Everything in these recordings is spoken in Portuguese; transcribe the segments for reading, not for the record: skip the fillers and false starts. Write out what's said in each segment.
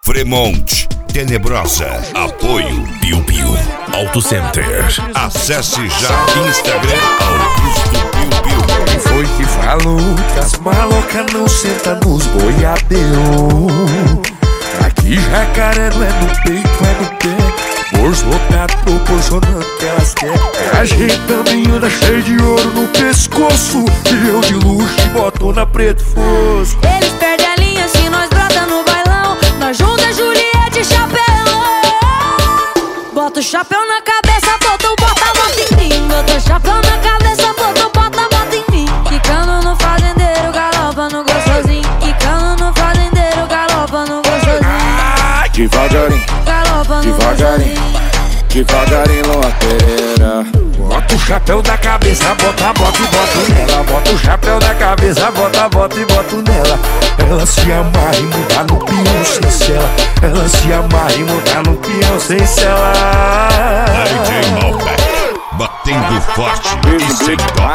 Fremont, Tenebrosa, apoio Piu Piu Auto Center. Acesse já Instagram Augusto Piu Piu. Quem foi que falou que as malocas não sentam nos boiadeiros? Aqui jacaré não é no peito, é no pé. Bolso lotado proporcionando o que elas querem. A gente também anda cheio de ouro no pescoço, e eu de luxo e botona preto fosco. Eles perdem a linha se nós brota no bailão. Nós junta Juliette e chapéu. Bota o chapéu na cabeça, bota a bota em mim. Bota o chapéu na cabeça, bota a bota em mim. Quicando no fazendeiro, galopa no gostosinho. Quicando no fazendeiro, galopa no gostosinho. Devagarinho, Galopa no devagarinho, devagarinho, Lua Pereira. Bota o chapéu da cabeça, bota a bota e boto nela. Bota o chapéu da cabeça, bota a bota e boto nela. Ela se amarra e muda no peão sem cela. Ela se amarra e muda no peão sem cela. DJ Malbec, batendo forte e sem dó.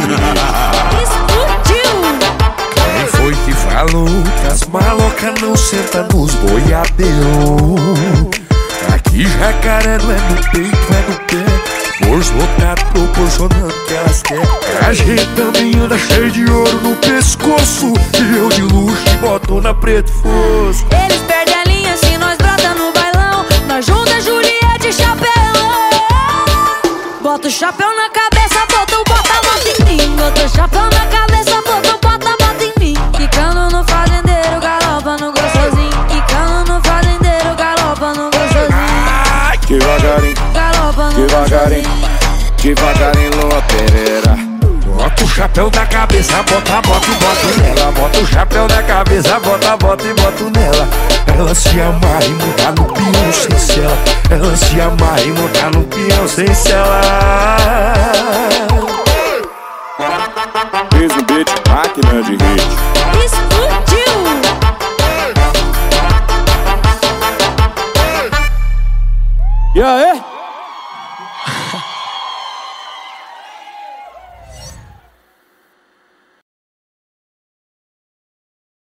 Explodiu! Quem foi que falou que as malocas não sentam nos boiadeiros? Aqui jacaré não é no peito, é no pé. Bolso lotado proporcionando o que elas querem. A gente também anda cheio de ouro no pescoço, e eu de luxo e botona preto fosco. Eles perdem a linha se nós brota no bailão. Nós junta Juliette e chapéu. Bota o chapéu na cabeça, bota a bota em mim. Bota o chapéu na cabeça, bota a bota em mim. Quicando no fazendeiro, galopa no gostosinho. Quicando no fazendeiro, galopa no gostosinho. Devagarinho, Galopa no devagarinho, devagarinho, Lua Pereira. Bota o chapéu da cabeça, bota a bota e boto nela. Bota o chapéu da cabeça, bota a bota e boto nela. Ela se amarra e muda no peão sem cela. Ela se amarra e muda no peão sem cela. Fez o beat, máquina de hit. Explodiu! E aí?